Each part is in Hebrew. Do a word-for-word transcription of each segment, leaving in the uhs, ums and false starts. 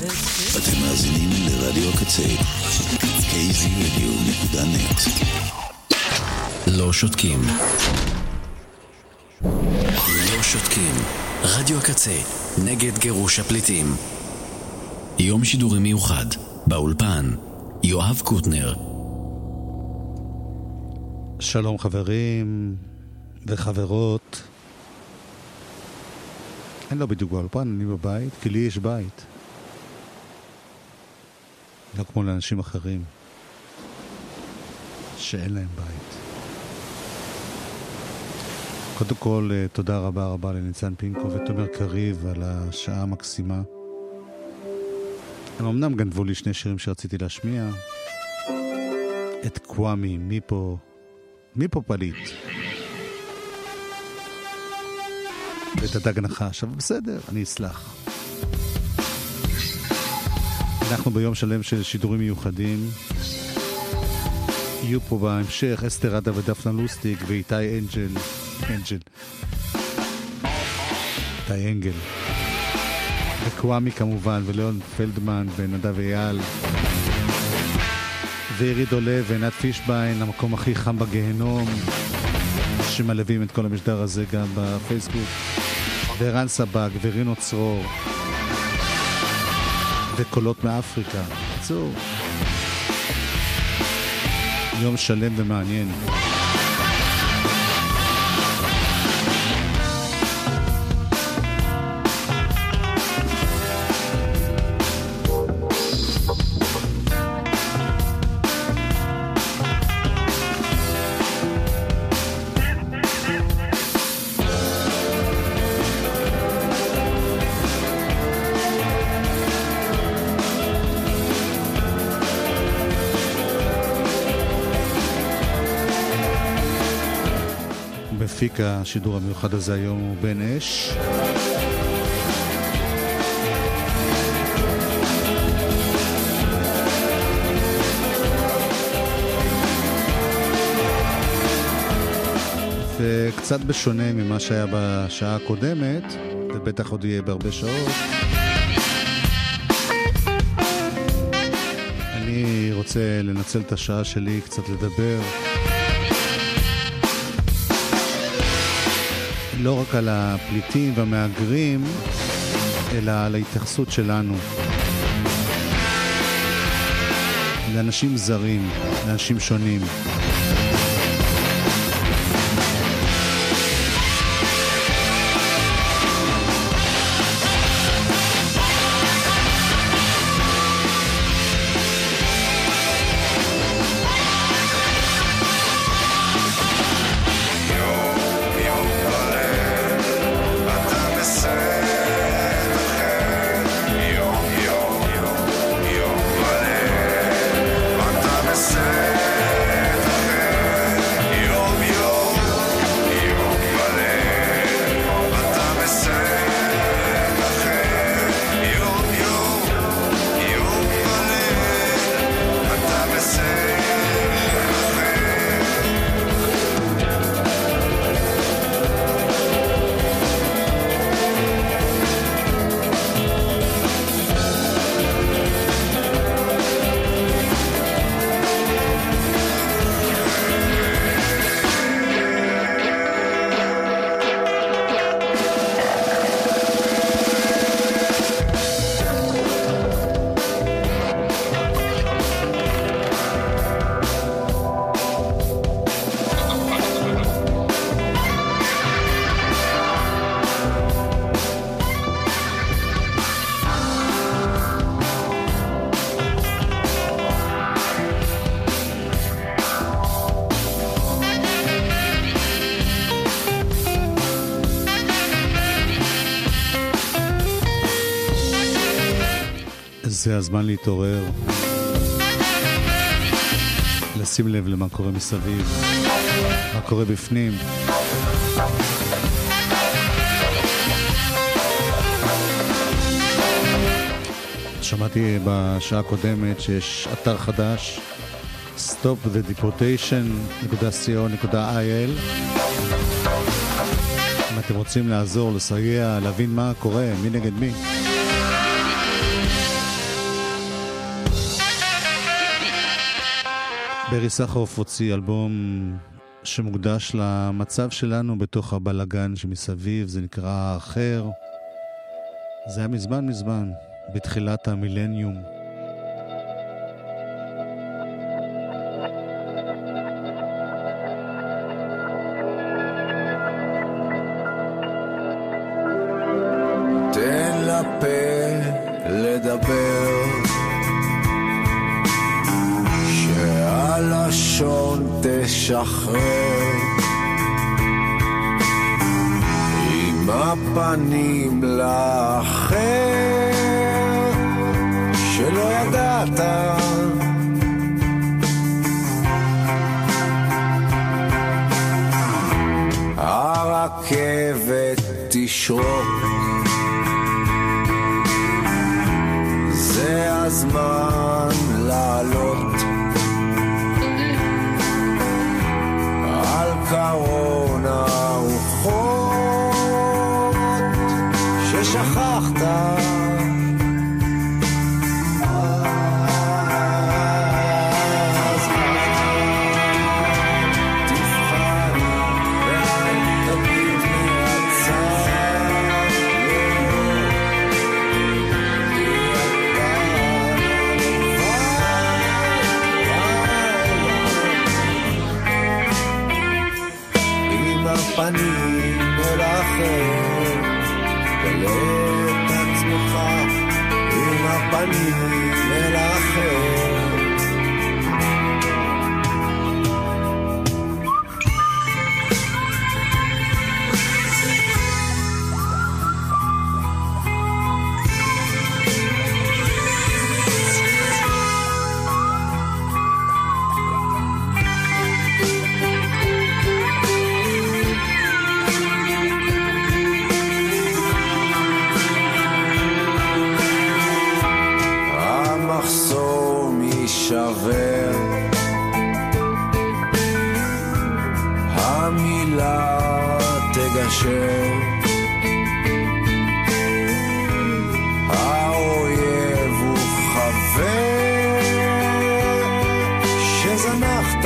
אתם מאזינים לרדיו הקצה, קי זי רדיו נקודה נט. לא שותקים. לא שותקים. רדיו הקצה, נגד גירוש הפליטים. יום שידורי מיוחד, באולפן, יואב קוטנר. שלום חברים וחברות. אני לא בדיוק באולפן, אני בבית, כי לי יש בית. לא כמו לאנשים אחרים שאין להם בית. קודם כל, תודה רבה רבה לניצן פינקו ותומר קריב על השעה המקסימה. הם אמנם גנבו לי שני שירים שרציתי להשמיע. את קוואמי, מי פה, מי פה פליט? ואת הדג נחש, אבל בסדר, אני אסלח. אנחנו ביום שלם של שידורים מיוחדים. יהיו פה בהמשך אסתר עדה ודפנה לוסטיק ואיתי אנג'ל אנג'ל איתי אנגל וקוואמי כמובן, וליאון פלדמן ונדב אייל ויריד עולה ועינת פישביין, המקום הכי חם בגהנום, שמלווים את כל המשדר הזה גם בפייסבוק, ורן סבג ורינו צרור וקולות מאפריקה. עצור, יום שלם ומעניין. מפיק השידור המיוחד הזה היום הוא בן אש. וקצת בשונה ממה שהיה בשעה הקודמת, ובטח עוד יהיה בהרבה שעות, אני רוצה לנצל את השעה שלי קצת לדבר לא רק על הפליטים והמהגרים, אלא על ההתייחסות שלנו לאנשים זרים, לאנשים שונים. זה הזמן להתעורר, לשים לב למה קורה מסביב, מה קורה בפנים. שמעתי בשעה הקודמת שיש אתר חדש, stop the deportation דוט קו דוט איי אל. אם אתם רוצים לעזור, לסייע, להבין מה קורה, מי נגד מי. ברי סחרוף הוציא אלבום שמוקדש למצב שלנו בתוך הבלגן שמסביב, זה נקרא האחר. זה היה מזמן מזמן, בתחילת המילניום. תן לפה לדבר, שהלשון תשחרר, עם הפנים לאחר שלא ידעת. הרכבת תשרוק, זה הזמן לעלות על קרון הרוחות ששכחת. פנים אל האחר, גלה את עצמך עם הפנים אל האחר. שבר, המילה תגשר, האויב הוא חבר שזנחת.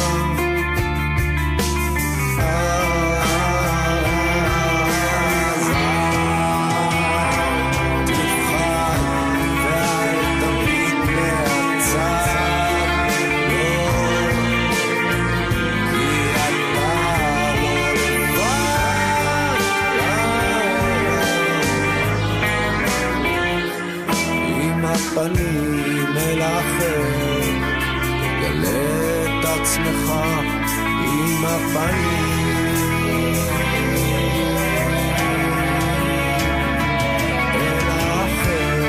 פנים אל האחר, גלה את עצמך עם הפנים אל האחר.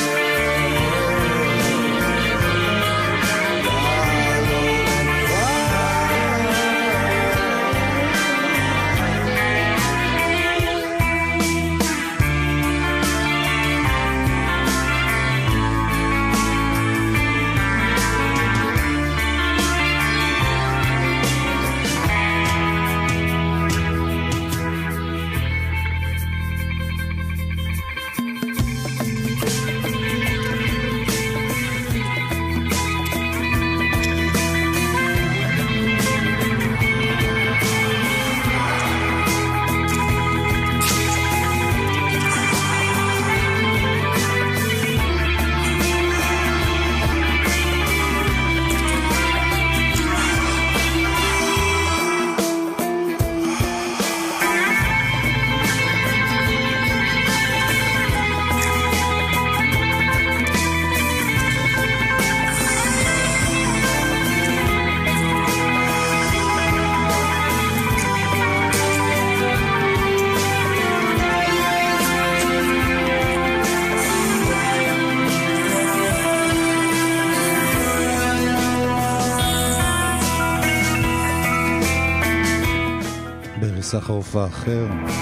סחרוף האחר.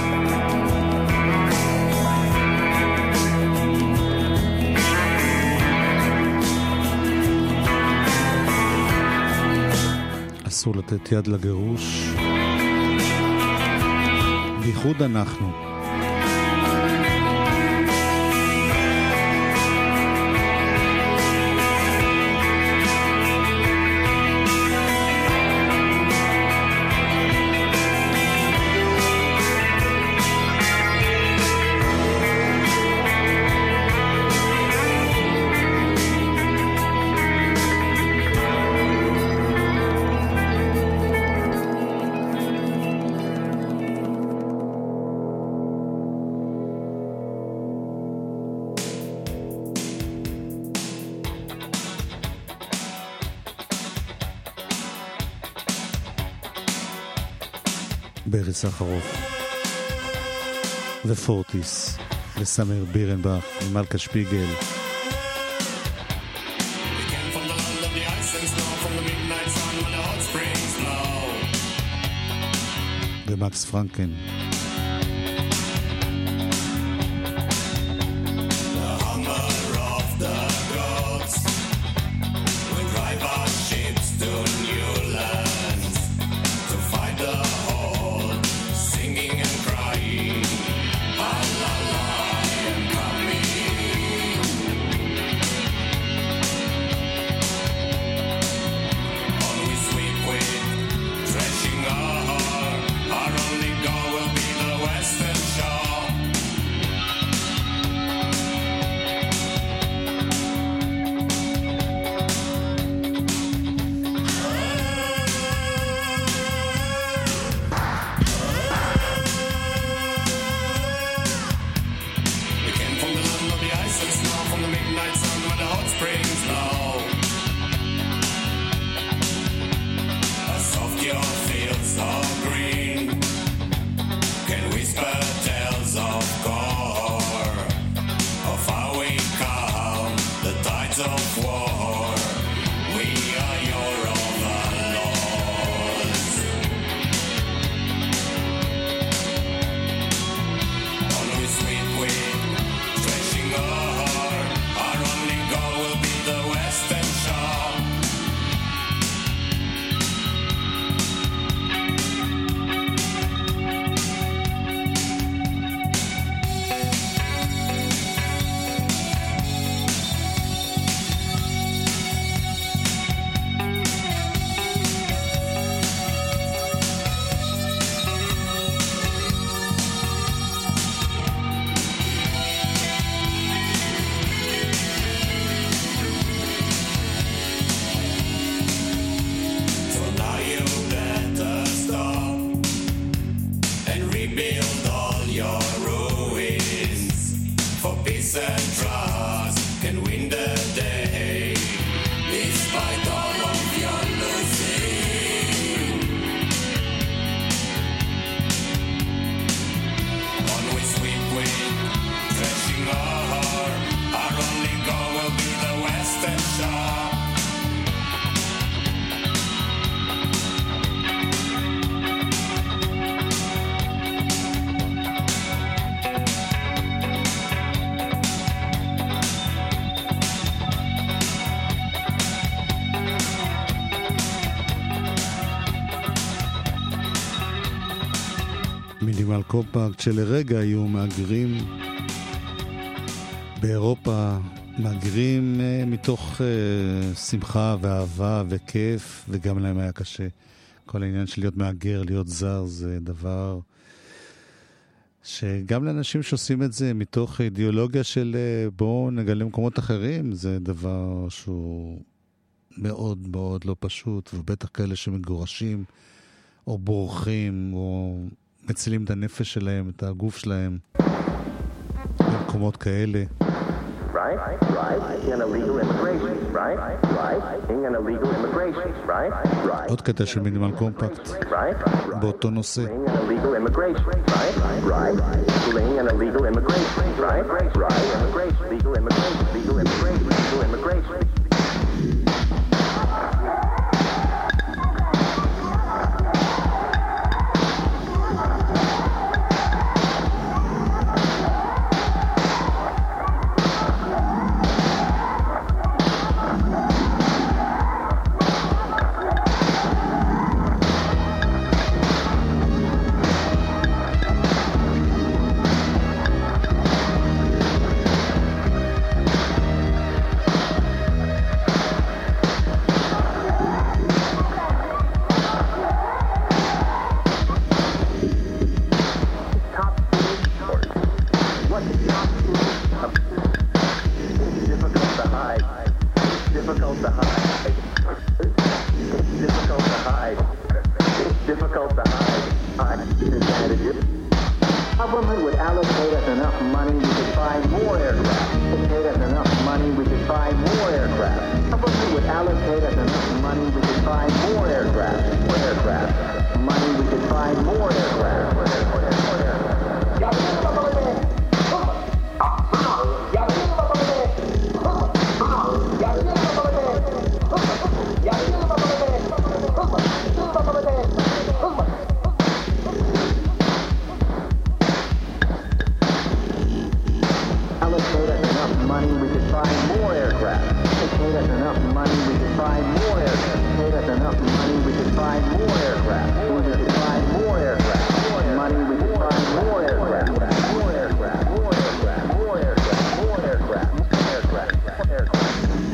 אסור לתת יד לגירוש, בייחוד אנחנו. ברי סחרוף ופורטיס וסמר בירנבך ומלכה שפיגל ומקס פרנקן. מינימל קומפקט שלרגע היו מהגרים באירופה, מהגרים מתוך uh, שמחה ואהבה וכיף, וגם להם היה קשה. כל העניין של להיות מהגר, להיות זר, זה דבר שגם לאנשים שעושים את זה מתוך אידיאולוגיה של uh, בואו נגלה מקומות אחרים, זה דבר שהוא מאוד מאוד לא פשוט, ובטח כאלה שמגורשים או בורחים או מצילים את הנפש שלהם, את הגוף שלהם במקומות כאלה. Right, right, in illegal immigration, right, right, in illegal immigration, right, right. עוד קטע של מינימל קומפקט באותו נושא. In illegal immigration, right, right, in illegal immigration, right, right, immigration, legal immigration, legal immigration, legal immigration. Money, we could buy more aircraft. Money, we could buy more aircraft. aircraft. If they paid us enough money, we could buy more aircraft. If they paid us enough money, we could buy more aircraft. We could buy more aircraft. Money, we could buy more aircraft. More aircraft. More aircraft. More aircraft. More aircraft. More aircraft. More aircraft.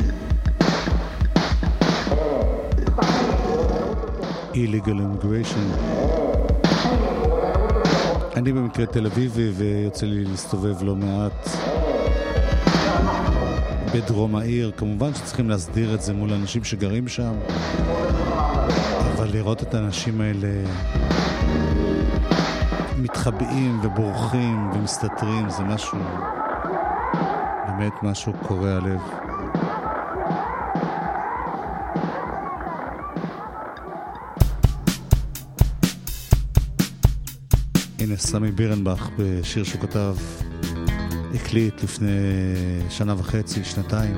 illegal immigration. אני במקרה תל אביבי ויוצא לי להסתובב לא מעט בדרום העיר. כמובן שצריכים להסדיר את זה מול אנשים שגרים שם, אבל לראות את האנשים האלה מתחבאים ובורחים ומסתתרים זה משהו, באמת משהו קורע לב. הנה סמי בירנבך בשיר שהוא כתב, הקליט לפני שנה וחצי, שנתיים.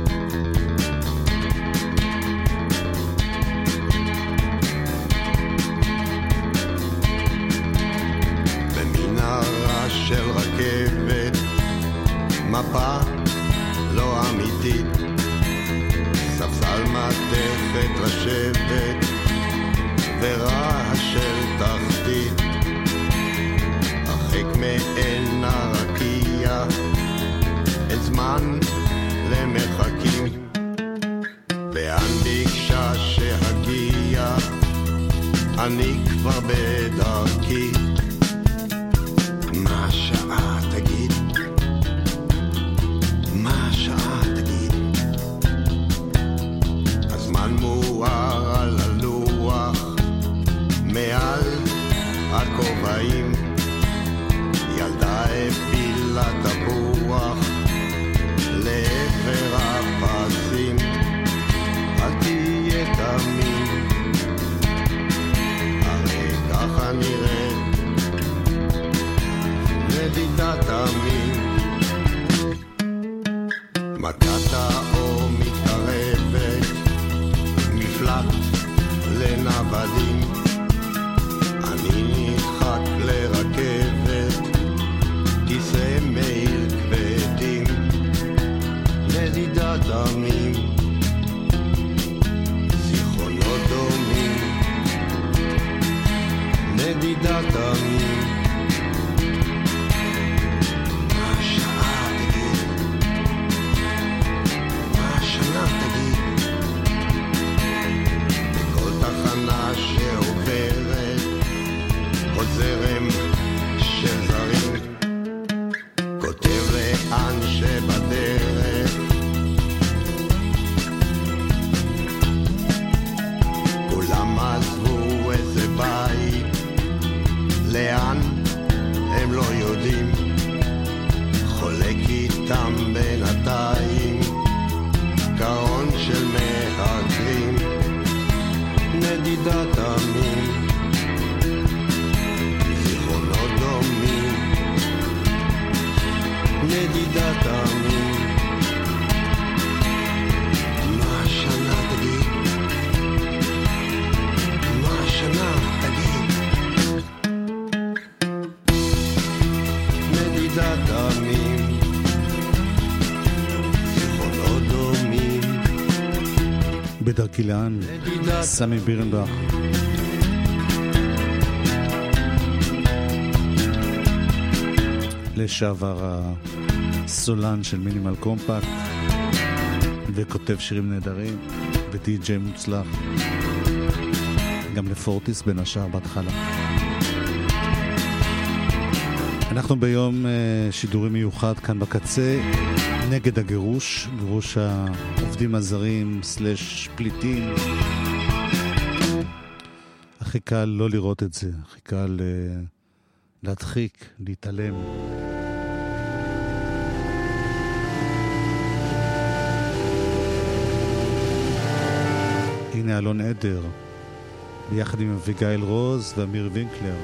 במנהרה של רכבת, מפה לא אמיתית, ספסל מתכת לשבת ורעש של תחתית, הרחק מעין הרקיע, אין זמן למחכים, ואן ביקשה שהגיע, אני כבר בדרכי. מה השעה תגיד? מה השעה תגיד? הזמן מואר על הלוח, מעל הכובעים, ילדה הפילה תפוח לעבר הפסים, אל תהיה תמים, הרי ככה נראה נדידת תמים. מכת האור מתקרבת, מפלט לנבדים, אני נדחק לרכבת, כיסא מעיל כבדים, נדידת תמים, זיכרונות דומים, נדידת תמים. מה השעה תגיד? מה השנה תגיד? בכל תחנה שעוברת עוד זרם של זרים, כותב לאן שבדרך, כולם עזבו איזה בית, לאן הם לא יודעים, חולק איתם בינתיים גאון של מהגרים, נדידת תמים, זיכרונות דומים, נדידת תמים. מה השנה תגיד? מה השנה תגיד? נדידת תמים, זיכרונות דומים. בדרכי לאן, סמי בירנבך. לשעבר הסולן של מינימל קומפקט וכותב שירים נהדרים ודי-ג'יי מוצלח, גם לפורטיס בין השאר בהתחלה. אנחנו ביום שידורי מיוחד כאן בקצה נגד הגירוש, גירוש העובדים הזרים סלש פליטים. הכי קל לא לראות את זה, הכי קל להדחיק, להתעלם. הנה אלון עדר ביחד עם אביגיל רוז ואמיר וינקלר.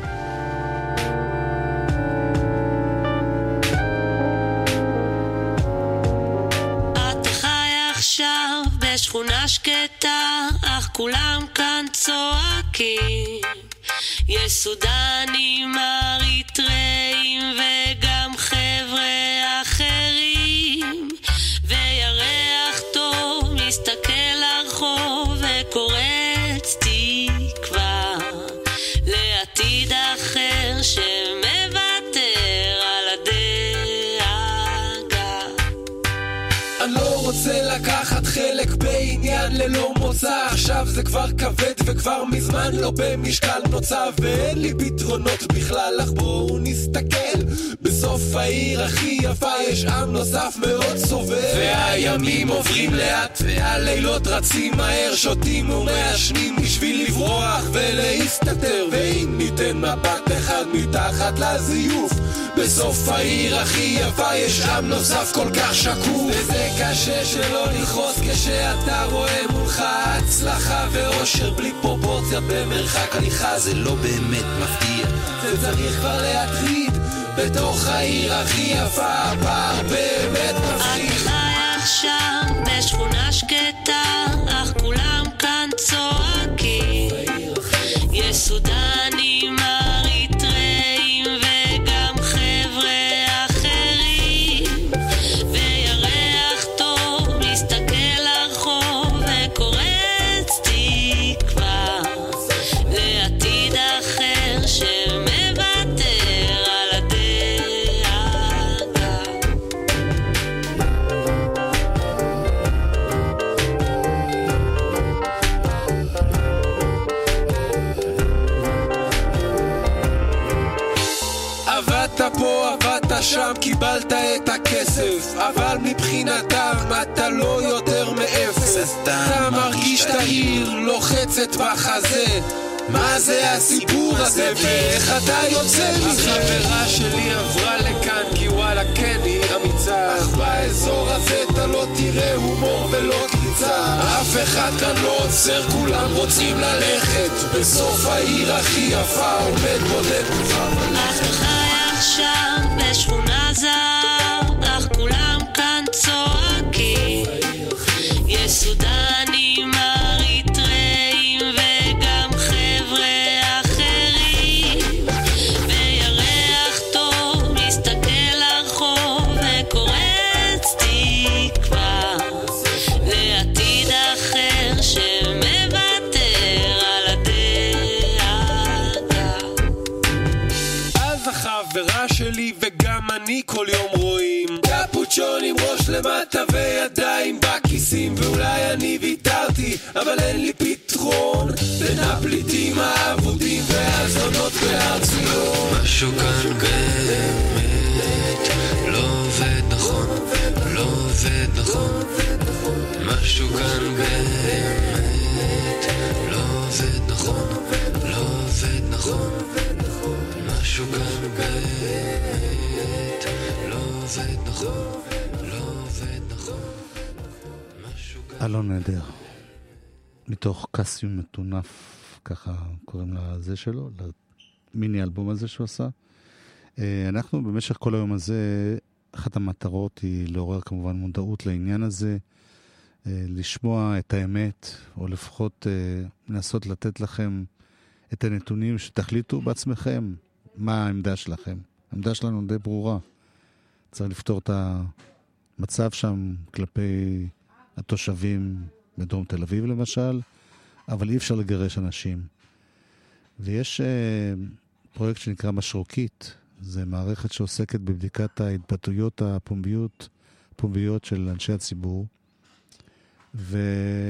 אתה חי עכשיו בשכונה שקטה, אך כולם כאן צועקים, יש סודנים, אריתראים וגם חבר'ה אחרים, וירח מסתכל לרחוב וקורץ תקווה לעתיד אחר שמוותר על הדאגה. אני לא רוצה לקחת חלק בעניין ללא מוצא, עכשיו זה כבר כבד וכבר מזמן לא במשקל נוצא, ואין לי פתרונות בכלל, אך בואו נסתכל, בסוף העיר הכי יפה יש עם נוסף מאוד סובל, והימים עוברים לאט והלילות רצים מהר, שותים ומעשנים בשביל לברוח ולהסתתר, ואם ניתן מבט אחד מתחת לזיוף, בסוף העיר הכי יפה יש עם נוסף כל כך שקוף, וזה קשה שלא לכעוס כשאתה רואה מולך הצלחה ואושר בלי פרופורציה במרחק הליכה, זה לא באמת מפתיע, זה צריך כבר להטריד, בתוך העיר הכי יפה הפער באמת מפחיד. את חי עכשיו בשכונה שקטה, אך כולם כאן צועקים, יש סודנים אריתראים וגם חבר'ה אחרים, וירח טוב מסתכל לרחוב וקורץ תקווה לעתיד אחר שמוותר על הדאגה. עבדת פה, עבדת שם, קיבלת את הכסף, אבל מבחינתם אתה לא יותר מאפס, אתה מרגיש את העיר לוחצת בחזה, מה זה הסיפור הזה ואיך אתה יוצא מזה? החברה שלי עברה לכאן כי וואלה כן היא אמיצה, אך באזור הזה אתה לא תראה הומור ולא קריצה, אף אחד כאן לא עוצר, כולם רוצים ללכת, בסוף העיר הכי יפה עומד בודד כבר את חי עכשיו בשכונה זר, אך כולם כאן צועקים, יש סודנים אריתראים וגם חבר'ה אחרים, וירח טוב מסתכל לרחוב וקורץ תקווה לעתיד אחר שמוותר על הדאגה. אז החברה שלי וגם אני כל יום רואים קפוצ'ון עם ראש למטה וידיים בכיסים, ואולי אני ויתרתי אבל אין לי פתרון בין הפליטים האבודים והזונות בהר ציון. משהו כאן באמת לא עובד נכון, לא עובד נכון, משהו כאן באמת לא עובד נכון, לא עובד נכון, משהו כאן באמת לא עובד נכון, לא עובד נכון, משהו כאן. אלון נדר, מתוך קסיום מטונף, ככה קוראים לזה שלו, למיני אלבום הזה שהוא עשה. אנחנו במשך כל היום הזה, אחת המטרות היא לעורר כמובן מודעות לעניין הזה, לשמוע את האמת, או לפחות לנסות לתת לכם את הנתונים שתחליטו בעצמכם מה העמדה שלכם. העמדה שלנו די ברורה. צריך לפתור את המצב שם כלפי התושבים בדרום תל אביב למשל, אבל אי אפשר לגרש אנשים. ויש פרויקט שנקרא משרוקית, זה מערכת שעוסקת בבדיקת ההתבטאויות הפומביות, פומביות של אנשי הציבור, ואנחנו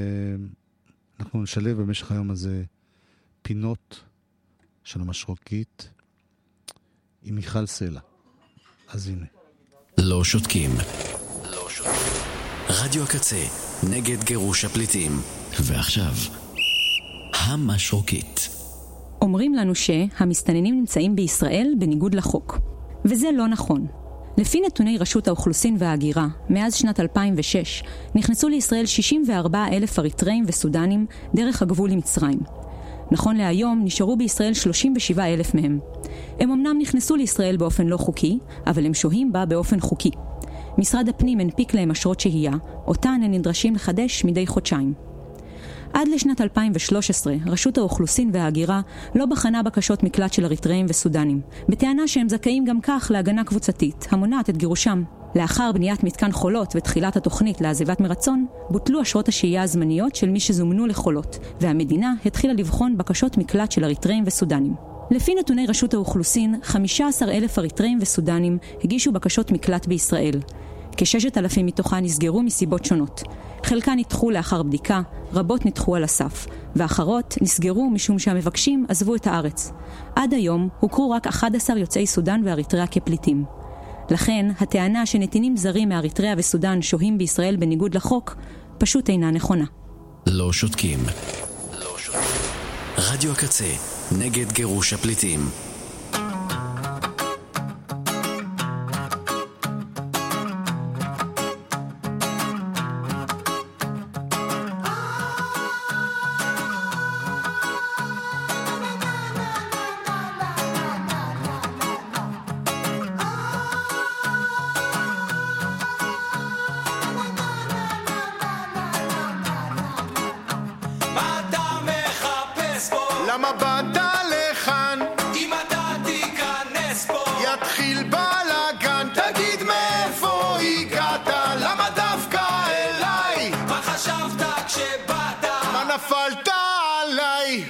נשלב במשך היום הזה פינות של המשרוקית עם מיכל סלע. אז הנה. לא שותקים. לא שותקים. רדיו הקצה, נגד גירוש הפליטים. ועכשיו, המשרוקית. אומרים לנו שהמסתננים נמצאים בישראל בניגוד לחוק. וזה לא נכון. לפי נתוני רשות האוכלוסין וההגירה, מאז שנת אלפיים ושש, נכנסו לישראל שישים וארבעה אלף אריתראים וסודנים דרך הגבול עם מצרים. נכון להיום נשארו בישראל שלושים ושבעה אלף מהם. הם אמנם נכנסו לישראל באופן לא חוקי, אבל הם שוהים בה באופן חוקי. משרד הפנים הנפיק להם אשרות שהייה, אותן הם נדרשים לחדש מדי חודשיים. עד לשנת אלפיים ושלוש עשרה, רשות האוכלוסין וההגירה לא בחנה בקשות מקלט של אריתראים וסודנים, בטענה שהם זכאים גם כך להגנה קבוצתית, המונעת את גירושם. לאחר בניית מתקן חולות ותחילת התוכנית לעזיבת מרצון, בוטלו אשרות השהייה הזמניות של מי שזומנו לחולות, והמדינה התחילה לבחון בקשות מקלט של אריתראים וסודנים. לפי נתוני רשות האוכלוסין, חמישה עשר אלף אריתראים וסודנים הגישו בקשות מקלט בישראל. כששת אלפים מתוכן נסגרו מסיבות שונות. חלקן נדחו לאחר בדיקה, רבות נדחו על הסף, ואחרות נסגרו משום שהמבקשים עזבו את הארץ. עד היום הוכרו רק אחד עשר יוצאי סודן ואריתריאה כפליטים. לכן, הטענה שנתינים זרים מאריתריאה וסודן שוהים בישראל בניגוד לחוק, פשוט אינה נכונה. לא שותקים. לא שותקים. רדיו הקצה, נגד גירוש הפליטים. למה באת לכאן? אם אתה תיכנס פה יתחיל בלגן. תגיד מאיפה הגעת? למה דווקא אליי? מה חשבת כשבאת? מה נפלת עליי?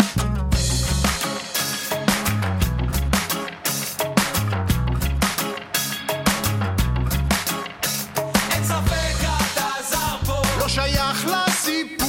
אין ספק אתה זר פה, לא שייך לסיפור.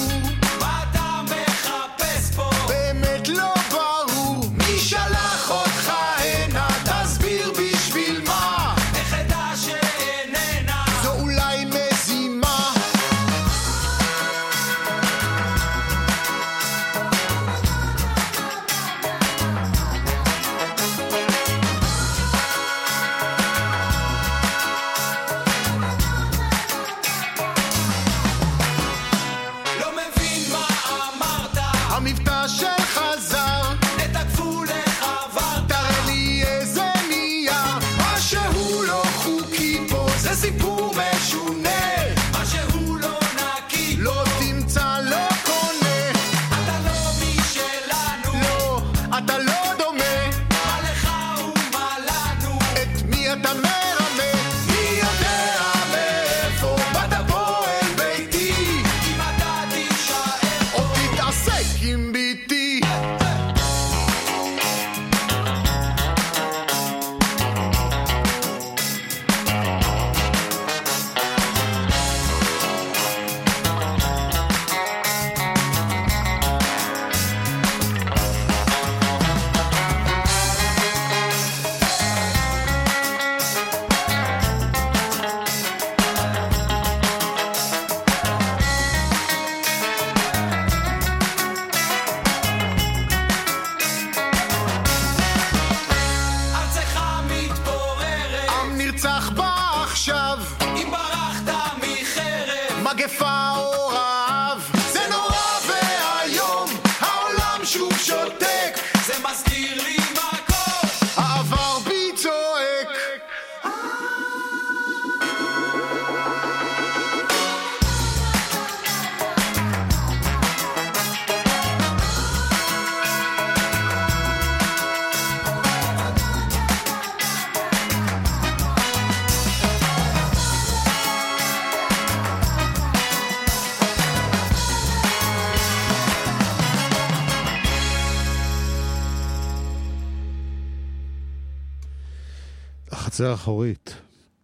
החצר האחורית,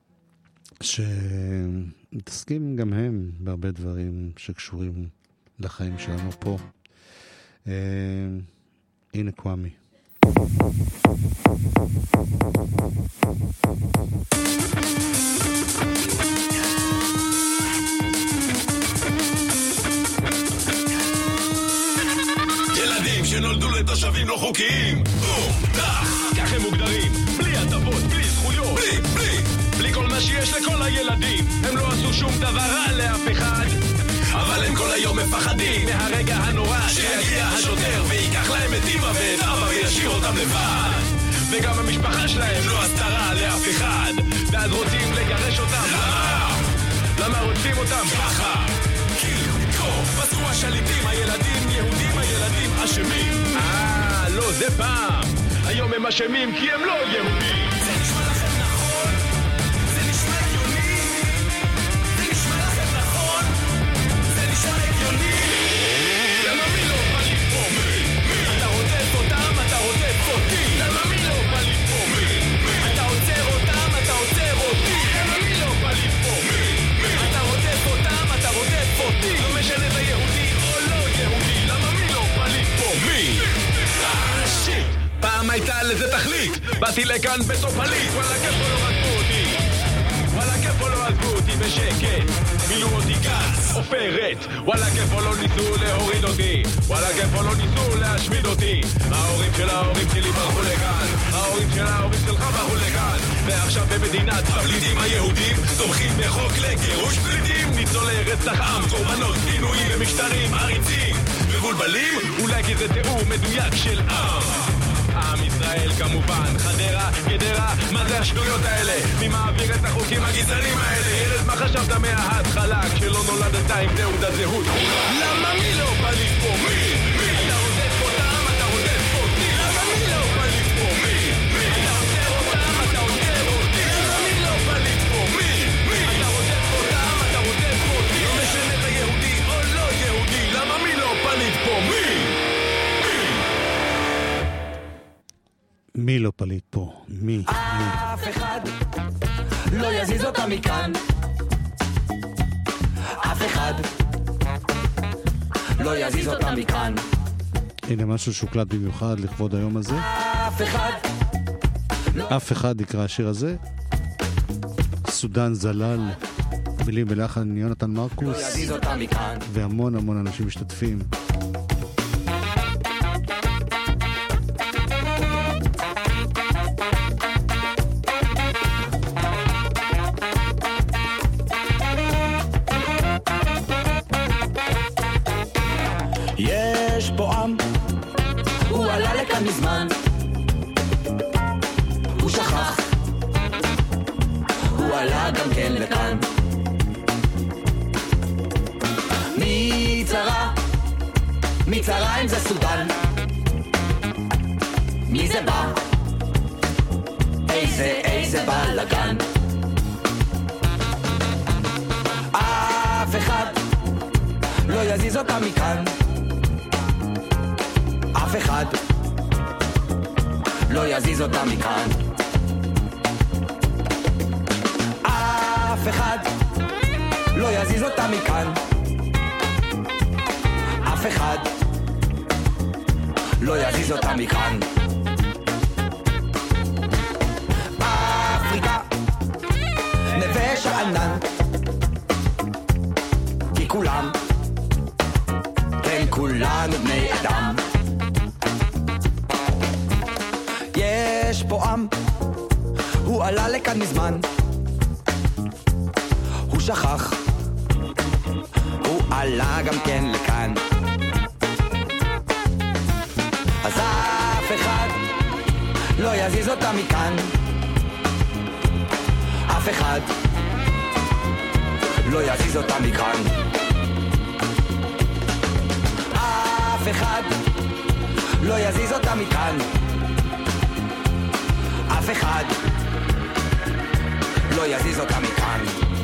שמתעסקים גם הם בהרבה דברים שקשורים לחיים שלנו פה. אה, הנה קוואמי. ילדים שנולדו לתושבים לא חוקיים, בום, דח, כך הם מוגדרים, בלי הטבות, בלי זכויות, בלי, בלי, בלי כל מה שיש לכל הילדים. הם לא עשו שום דבר רע לאף אחד, אבל הם כל היום מפחדים מהרגע הנורא שיגיע השוטר ויקח להם את אמא ואת אבא וישאיר אותם לבד. וגם המשפחה שלהם לא עשתה רע לאף אחד, ואז רוצים לגרש אותם. למה? למה רוצים אותם ככה? כי טוב, עשו השליטים, הילדים יהודים, הילדים אשמים. אה, לא, זה פעם. היום הם אשמים כי הם לא יהודים. זה נשמע לכם נכון? זה נשמע הגיוני? פעם הייתה לזה תכלית. באתי לכאן בתור פליט, וואלה כיף לא עזבו אותי, וואלה כיף לא עזבו אותי בשקט, מילאו אותי גס, עופרת, וואלה כיף לא ניסו להוריד אותי, וואלה כיף לא ניסו להשמיד אותי. ההורים של ההורים שלי ברחו לכאן, ההורים של ההורים שלך ברחו לכאן, ועכשיו במדינת הפליטים היהודים תומכים בחוק לגירוש פליטים, ניצולי רצח עם, קורבנות, פינויים ומשטרים עריצים מבולבלים, אולי כי זה תיאור מדויק של עם. עם ישראל כמובן, חדרה, גדרה, מה זה השטויות האלה? מי מעביר את החוקים הגזענים האלה? ילד, מה חשבת מההתחלה כשלא נולדת עם תעודת זהות? למה מי לא בא לפה? מי? מי? אתה רודף אותם, אתה רודף אותי. למה מי לא בא לפה? מי? מי? אתה עוצר אותם, אתה עוצר אותי. למה מי לא בא לפה? מי? מי? אתה רודף אותם, אתה רודף אותי. לא משנה אתה יהודי או לא יהודי, למה מי לא בא לפה? מי? מי לא פליט פה? מי? אף אחד לא יזיז אותה מכאן, אף אחד לא יזיז אותה מכאן. הנה משהו שהוקלט במיוחד לכבוד היום הזה. אף אחד אף אחד יקרא השיר הזה. סודן זלל, מילים ולחן יונתן מרקוס, לא יזיז אותה מכאן, והמון המון אנשים משתתפים. יש פה עם, הוא עלה לכאן מזמן, הוא שכח, הוא עלה גם כן לכאן. מצרה, מצרה אם זה סודן, מי זה בא? איזה, איזה בלגן. אף אחד לא יזיז אותה מכאן, אף אחד לא יזיז אותה מכאן, אף אחד לא יזיז אותה מכאן, אף אחד לא יזיז אותה מכאן. אפריקה, נווה שאנן, כי כולם, כן כולנו בני אדם. יש פה עם, הוא עלה לכאן מזמן, הוא שכח, הוא עלה גם כן לכאן. אז אף אחד לא יזיז אותה מכאן, אף אחד לא יזיז אותה מכאן, אף אחד לא יזיז אותה מכאן, אף אחד לא יזיז אותה מכאן.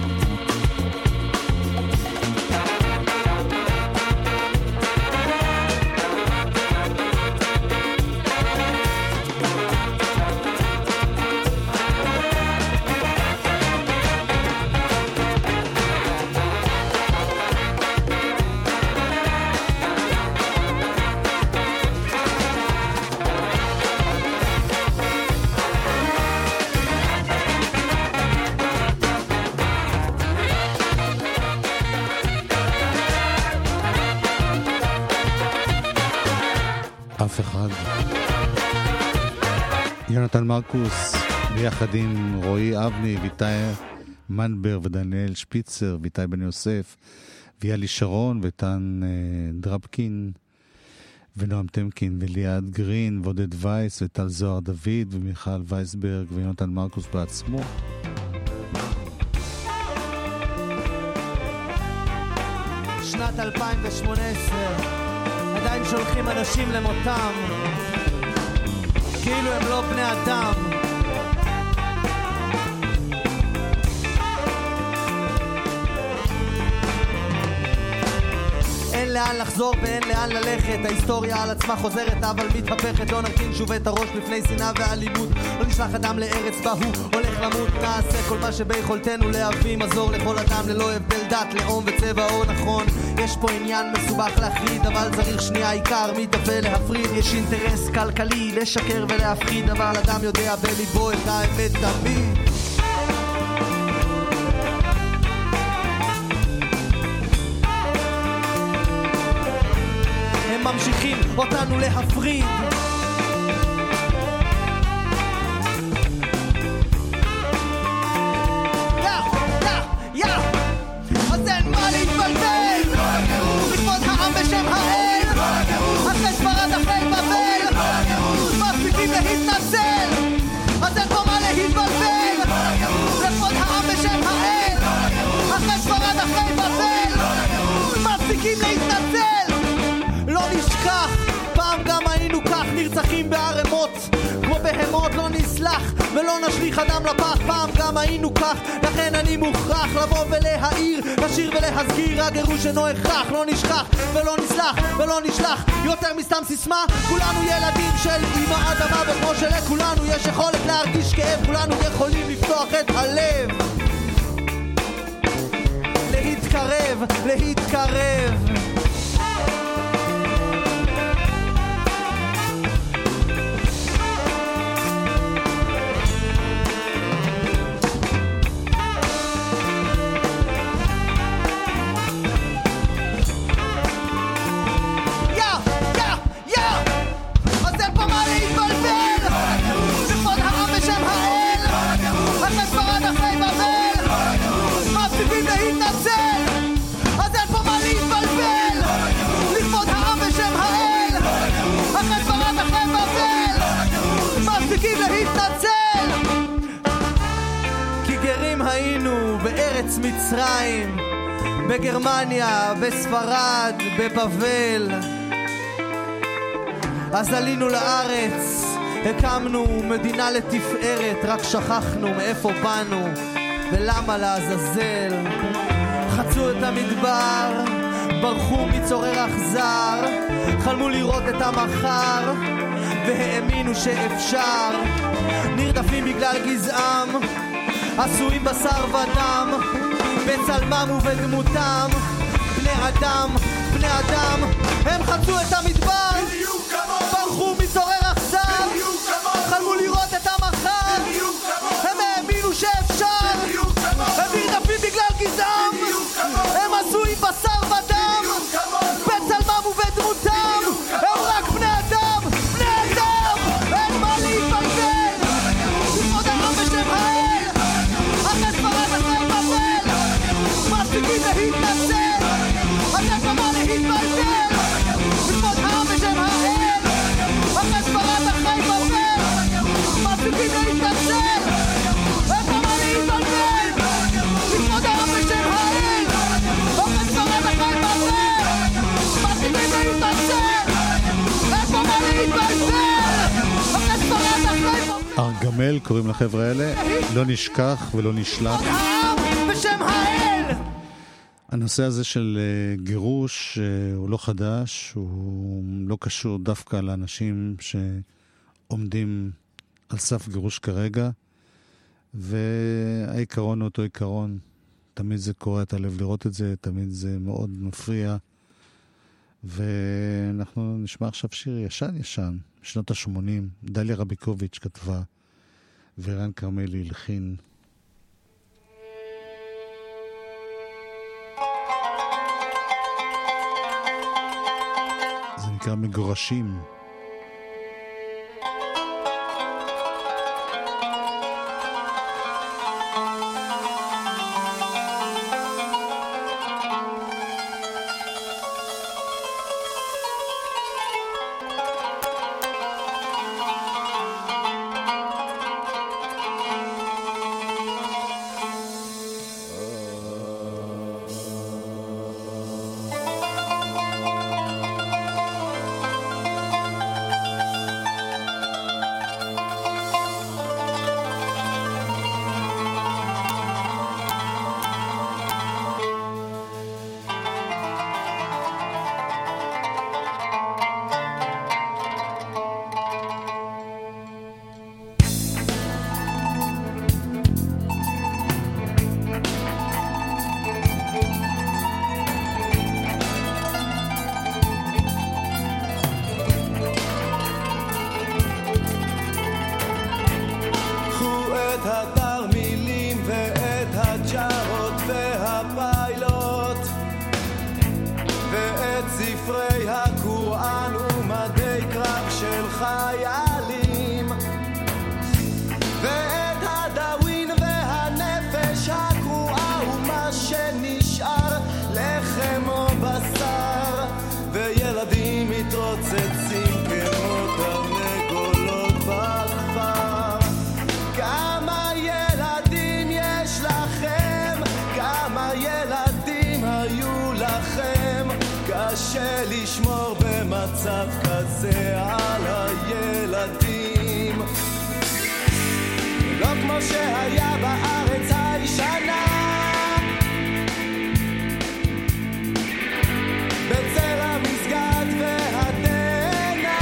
אף אחד. יונתן מרקוס ביחד עם רועי אבני, ויטי מנבר ודניאל שפיצר, ויטי בן יוסף ויאלי שרון וטן אה, דרבקין ונועם טמקין וליעד גרין ועודד וייס וטל זוהר דוד ומיכל וייסברג ויונתן מרקוס בעצמו. שנת אלפיים ושמונה עשרה, עדיין שולחים אנשים למותם כאילו הם לא בני אדם. אין לאן לחזור ואין לאן ללכת, ההיסטוריה על עצמה חוזרת אבל מתהפכת. לא נרכין שוב את הראש בפני שנאה ואלימות, לא נשלח אדם לארץ בה הוא הולך למות. נעשה כל מה שביכולתנו להביא מזור לכל אדם ללא הבדל דת, לאום וצבע אור. נכון, יש פה עניין מסובך להחריד, אבל צריך שנייה עיקר מתאפה להפריד. יש אינטרס כלכלי לשקר ולהפחיד, אבל אדם יודע בליבו את האמת תמיד. הם ממשיכים אותנו להפריד. בשם האל, אחרי ספרד אחרי בבל, מפסיקים להתנצל, אז אין פה מה להתבלבל. לכבוד העם בשם האל, אחרי ספרד אחרי בבל, מפסיקים להתנצל. לא נשכח, פעם גם היינו כך, נרצחים בערמות כמו בהמות. לא נסלח ולא נשליך אדם לפח, פעם גם היינו כך, לכן אני מוכרח לבוא ולהעיר, לשיר ולהזכיר, הגירוש אינו הכרח. לא נשכח ולא נסלח ולא נשלח, יותר מסתם סיסמה, כולנו ילדים של אמא אדמה, וכמו שלכולנו יש יכולת להרגיש כאב, כולנו יכולים לפתוח את הלב, להתקרב, להתקרב. בארץ מצרים, בגרמניה, בספרד, בבבל. אז עלינו לארץ, הקמנו מדינה לתפארת, רק שכחנו מאיפה באנו ולמה לעזאזל. חצו את המדבר, ברחו מצורר אכזר, חלמו לראות את המחר והאמינו שאפשר. נרדפים בגלל גזעם, עשויים בשר ודם, בצלמם ובדמותם, בני אדם, בני אדם. הם חצו את המדבר, ברחו מצורר אכזר, חלמו לראות את המחר, הם האמינו שאפשר. הם נרדפים בגלל גזעם, הם עשויים בשר ודם, בצלמם ובדמותם, הם רק בני אדם, בני אדם. אין מה להתבלבל, לכבוד העם בשם האל, אחרי ספרד אחרי בבל, מפסיקים להתנצל, אז אין מה להתבלבל, לכבוד העם בשם האל, אחרי ספרד אחרי בבל, מפסיקים להתנצל, אין מה להתבלבל, לכבוד העם בשם האל, אחרי ספרד אחרי בבל, מפסיקים להתנצל, אין מה להתבלבל, אחרי ספרד אחרי בבל. ארגמל קוראים לחבר'ה האלה, לא נשכח ולא נשלח. בשם האל. הנושא הזה של גירוש הוא לא חדש, הוא לא קשור דווקא לאנשים שעומדים על סף גירוש כרגע, והעיקרון הוא אותו עיקרון. תמיד זה קורא את הלב לראות את זה, תמיד זה מאוד מפריע. ואנחנו נשמע עכשיו שיר ישן ישן, שנות ה-שמונים, דליה רביקוביץ' כתבה, ורן קרמלי הלחין. זה נקרא מגורשים. קשה לשמור במצב כזה על הילדים, לא כמו שהיה בארץ הישנה, בצל המסגד והדנה,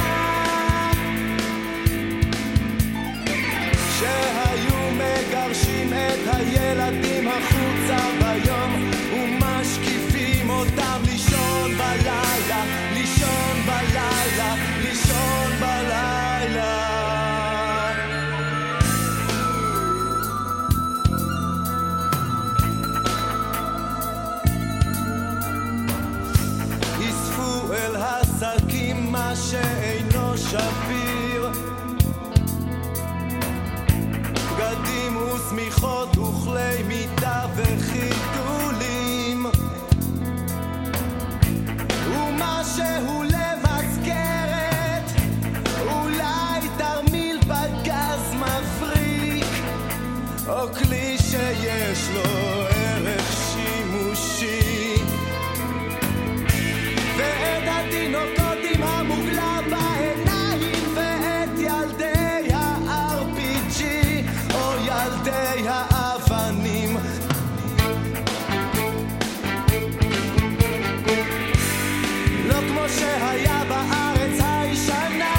שהיו מגרשים את הילדים החוצה ביום ומשקיפים אותם לישון בלילה, לישון בלילה, לישון בלילה. אספו אל השקים מה שאינו שביר, בגדים וסמיכות וכלי מיטה וחיתולים, ומה שהוא למזכרת, אולי תרמיל בגז מבריק, או כלי שיש לו ערך שימושי, ואת התינוקות עם המוגלה בעיניים, ואת ילדי ה-אר פי ג'י או ילדי האבנים, לא כמו שהיה בארץ הישנה,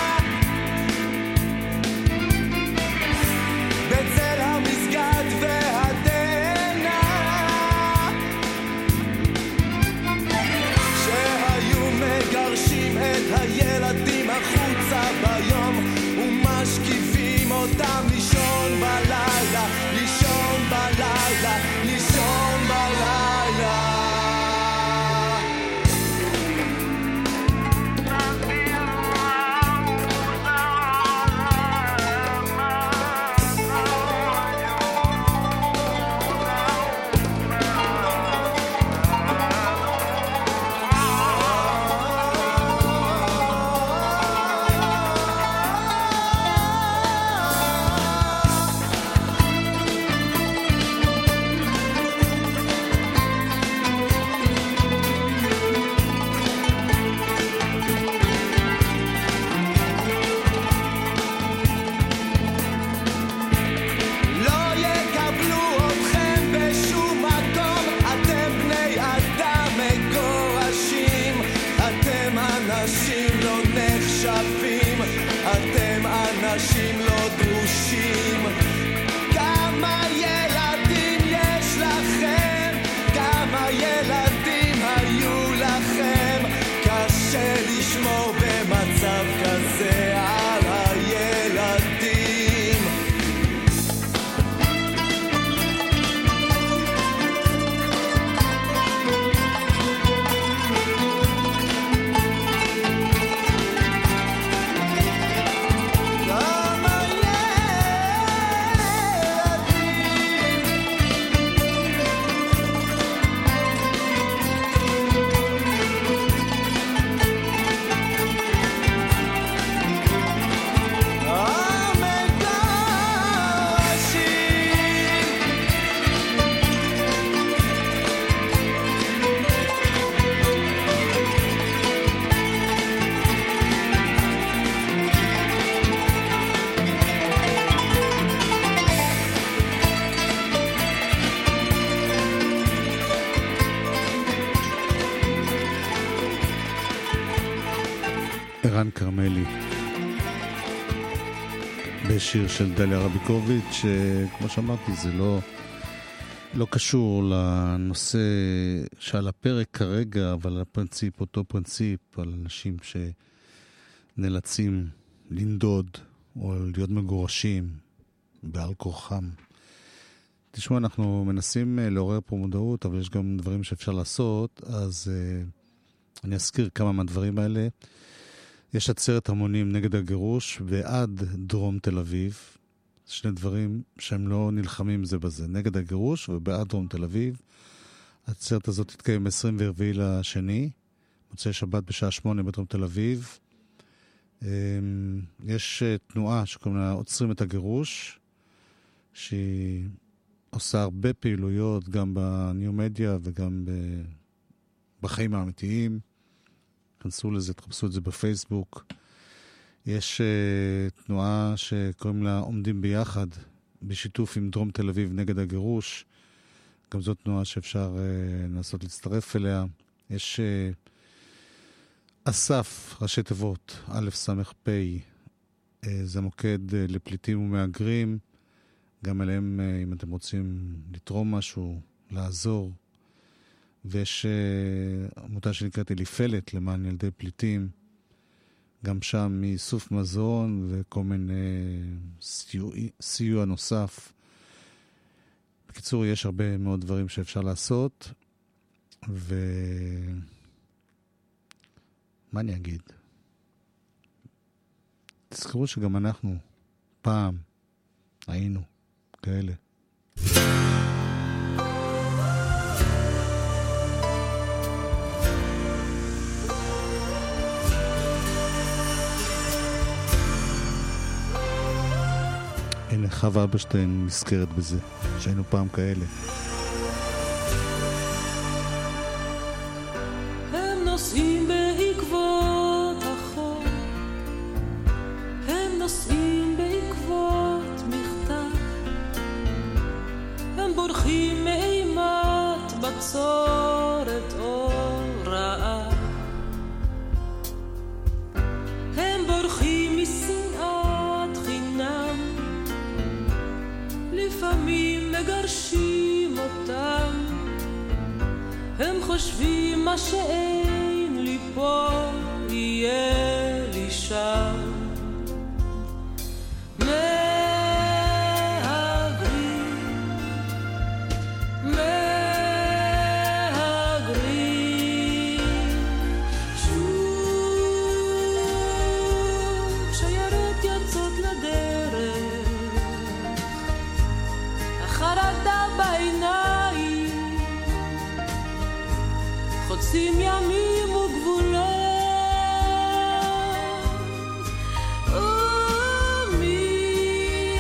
בצל המסגד והדנה, שהיו מגרשים את הילדים החוצה ביום ומשקיפים אותם לישון בלילה, לישון בלילה, לישון בלילה. אתם אנשים לא דרושים, כמה ילדים יש לכם, כמה ילדים היו לכם, קשה לשמור במצב כזה על הילדים. ערן קרמלי בשיר של דליה רביקוביץ', שכמו שאמרתי זה לא לא קשור לנושא שעל הפרק כרגע, אבל הפרינציפ אותו פרינציפ על אנשים שנאלצים לנדוד או להיות מגורשים בעל כורחם. תשמעו, אנחנו מנסים לעורר פה מודעות, אבל יש גם דברים שאפשר לעשות, אז uh, אני אזכיר כמה מהדברים האלה. יש עצרת המונים נגד הגירוש ועד דרום תל אביב. שני דברים שהם לא נלחמים זה בזה. נגד הגירוש ובעד דרום תל אביב. העצרת הזאת תתקיים ב-עשרים וארבעה לשני, מוצאי שבת בשעה שמונה בדרום תל אביב. יש תנועה שקוראים לה עוצרים את הגירוש, שהיא עושה הרבה פעילויות גם בניו מדיה וגם בחיים האמיתיים. כנסו לזה, תחפשו את זה בפייסבוק. יש uh, תנועה שקוראים לה עומדים ביחד, בשיתוף עם דרום תל אביב נגד הגירוש. גם זאת תנועה שאפשר uh, לנסות להצטרף אליה. יש uh, אסף, ראשי תיבות, א' סמך פי, uh, זה מוקד uh, לפליטים ומהגרים. גם אליהם, uh, אם אתם רוצים לתרום משהו, לעזור. ויש uh, עמותה שנקראת אליפלת למען ילדי פליטים. גם שם מאיסוף מזון וכל מיני סיוע, סיוע נוסף. בקיצור, יש הרבה מאוד דברים שאפשר לעשות. ומה אני אגיד? תזכרו שגם אנחנו פעם היינו כאלה. הנה, חווה אברשטיין נזכרת בזה, שהיינו פעם כאלה. הם נוסעים בעקבות החור, הם נוסעים בעקבות מכתב, הם בורחים מאימת בצורת או רעה, הם בורחים משנאת חינם, לפעמים מגרשים אותם, הם חושבים מה שאין לי פה יהיה לי שם. מהגרים, מהגרים, שוב שיירות יוצאות לדרך, חרדה בעיניים, חוצים ימים וגבולות, ומי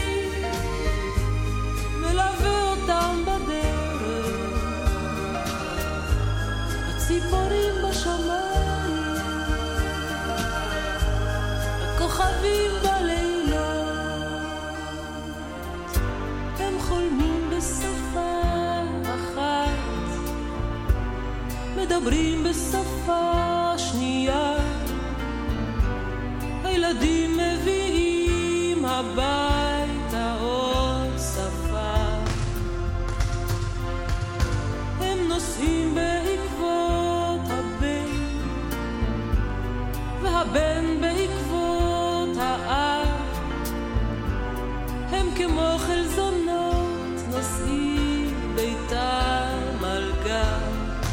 מלווה אותם בדרך, הציפורים בשמיים, הכוכבים בלילות, הם חולמים בשפה אחת, מדברים בשפה שנייה, הילדים מביאים הביתה עוד שפה, הם נוסעים בעקבות הבן, והבן בעקבות האב, הם כמו חלזונות נוסעים ביתם על גב.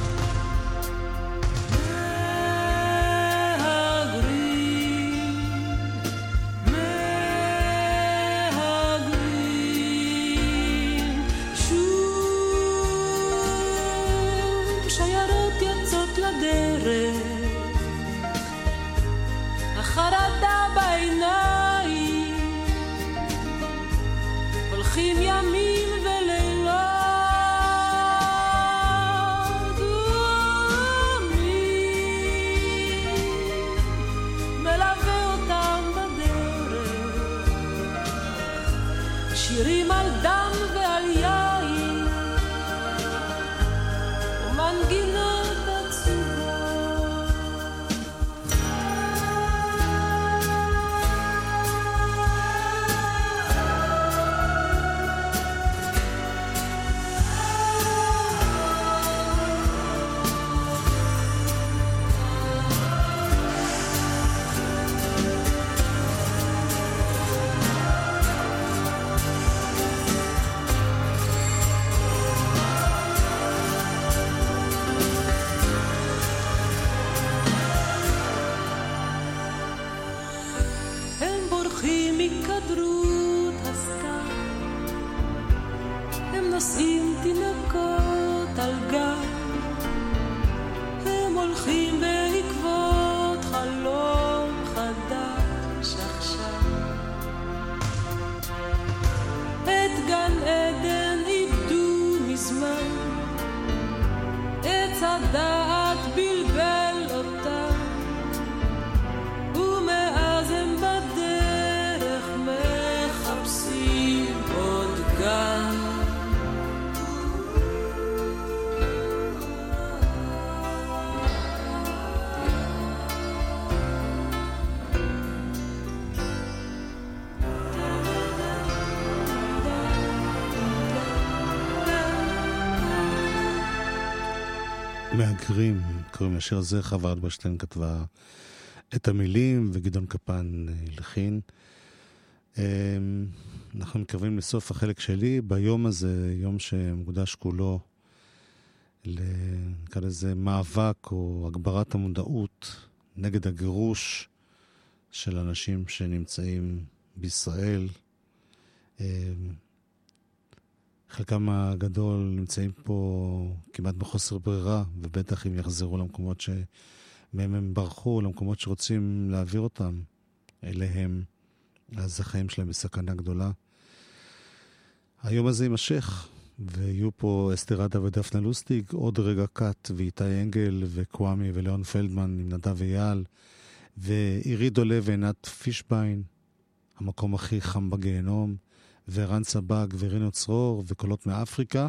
חרדה בעיניים, הולכים ימים ולילות, ומי מלווה אותם בדרך, שירים על דם ועל יין, ומנגינות עצובות, מהגרים, קוראים לשיר הזה, חווה אלברשטיין כתבה את המילים וגדעון קפן הלחין. אנחנו מתקרבים לסוף החלק שלי ביום הזה, יום שמוקדש כולו נקרא לזה מאבק או הגברת המודעות נגד הגירוש של אנשים שנמצאים בישראל. חלקם הגדול נמצאים פה כמעט בחוסר ברירה, ובטח אם יחזרו למקומות שמהם הם ברחו, למקומות שרוצים להעביר אותם אליהם, אז החיים שלהם בסכנה גדולה. היום הזה יימשך, ויהיו פה אסתר עדה ודפנה לוסטיג, עוד רגע קט ואיתי אנגל וקוואמי וליאון פלדמן עם נדב אייל, ואירי דולה ועינת פישביין, המקום הכי חם בגיהנום, ורן סבג ורינו צרור וקולות מאפריקה.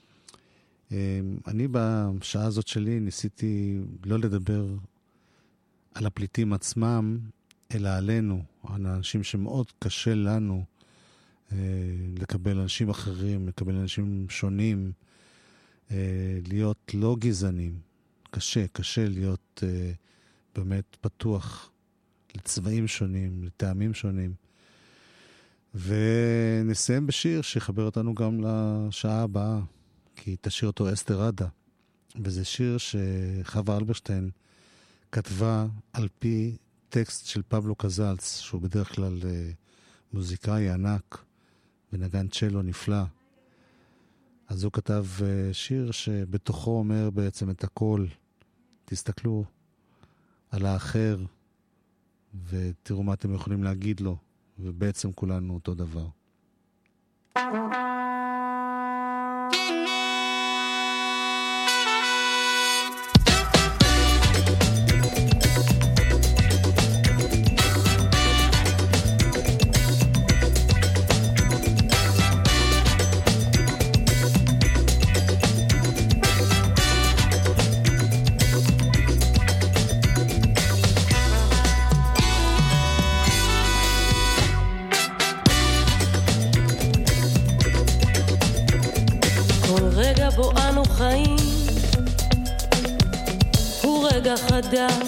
אני בשעה הזאת שלי ניסיתי לא לדבר על הפליטים עצמם, אלא עלינו, על האנשים שמאוד קשה לנו לקבל אנשים אחרים, לקבל אנשים שונים, להיות לא גזענים. קשה, קשה להיות באמת פתוח לצבעים שונים, לטעמים שונים. ונסיים בשיר שיחבר אותנו גם לשעה הבאה, כי תשאיר אותו אסתר עדה. וזה שיר שחווה אלברשטיין כתבה על פי טקסט של פבלו קזלץ, שהוא בדרך כלל מוזיקאי ענק ונגן צ'לו נפלא. אז הוא כתב שיר שבתוכו אומר בעצם את הכל. תסתכלו על האחר ותראו מה אתם יכולים להגיד לו, ובעצם כולנו אותו דבר. חדש,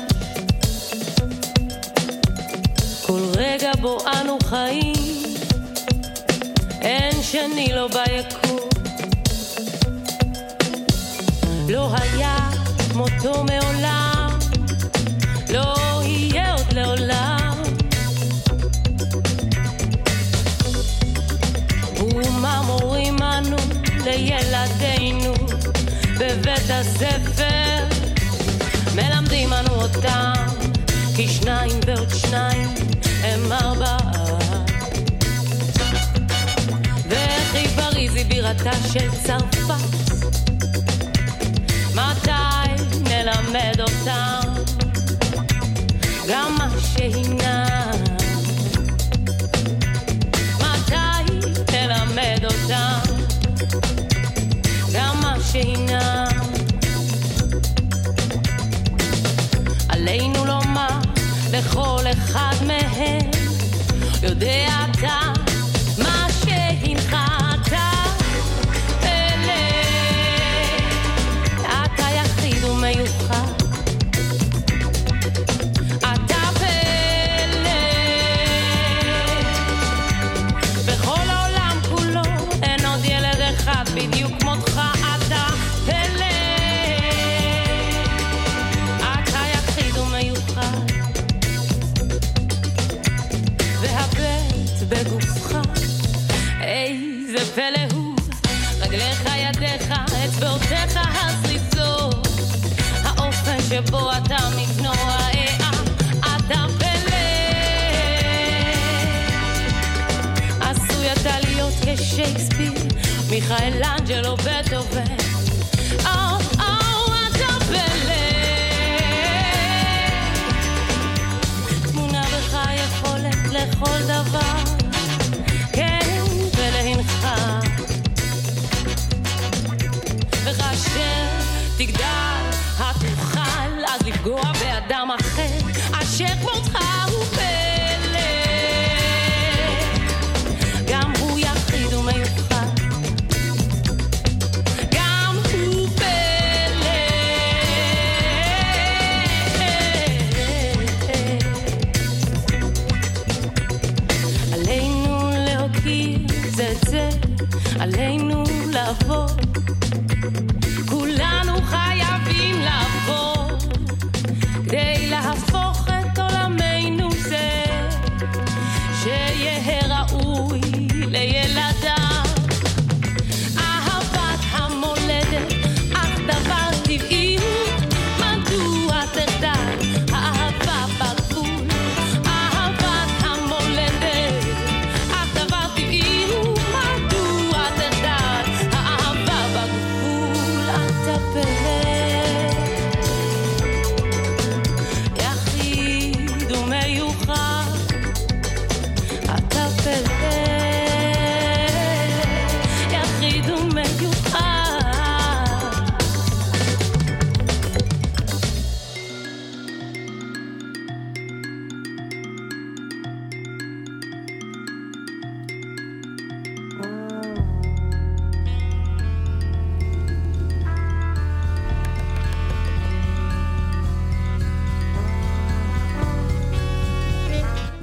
כל רגע בו אנו חיים, אין שני לא ביקום, לא היה מותו מעולם, לא יהיה עוד לעולם. ומה מורים אנו לילדינו בבית הספר, מלמדים אנו אותם, כי שניים ועוד שניים הם ארבעה. וכי פריז היא בירתה של צרפת, מתי נלמד אותם גם מה שהינה? מתי נלמד אותם גם מה שהינה? עלינו לומר לכל אחד מהם, יודע אתה מה שהנחת, פלא, אתה יחיד ומיוחד, אתה פלא, בכל העולם כולו אין עוד ילד אחד בדיוק כמותך, אתה פלא, בגופך איזה פלא הוא, רגליך ידיך אצבעותיך הסריסות, האופן שבו אתה מתנוע, אתה פלא, עשוי אתה להיות כשייקספיר, מיכאל אנג'לו, בטהובן, או או אתה פלא, תמונה בך יכולת לכל דבר, כן ולהנך, וכאשר תגדל התוכל אז לפגוע באדם אחר אשר כמותך הוא פלא, גם הוא יחיד ומיוחד, גם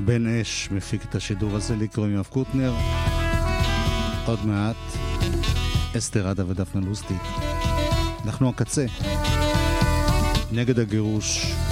בן אש מפיק את השידור הזה, לי קוראים יואב קוטנר. עוד מעט אסתר עדה ודפנה לוסטיק. אנחנו הקצה, נגד הגירוש,